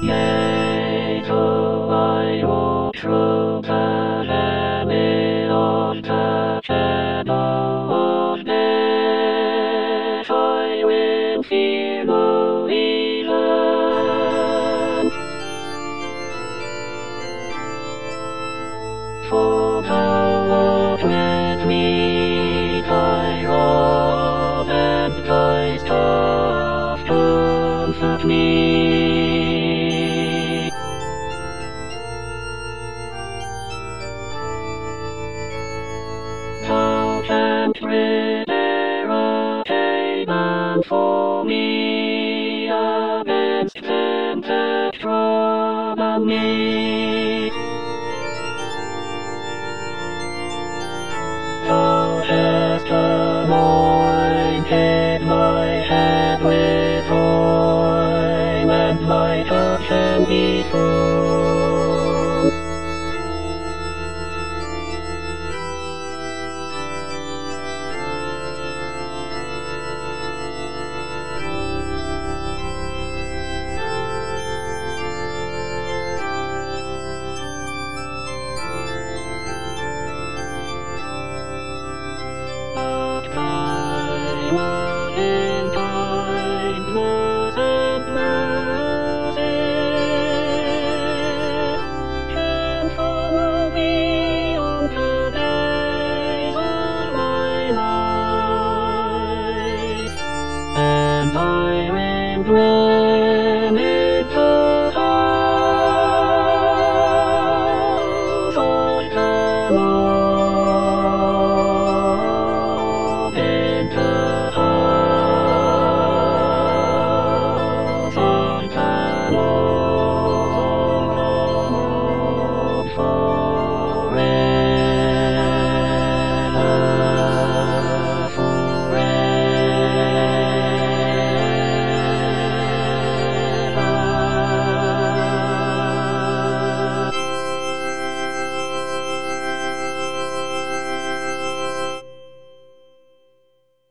Yea, so I walk through the valley of the shadow of death, I will fear no evil. For thou art with me, thy rod and thy staff comfort me. Thou canst prepare a table for me against them that trouble me. Thou hast anointed my head with oil, and my cup shall be full.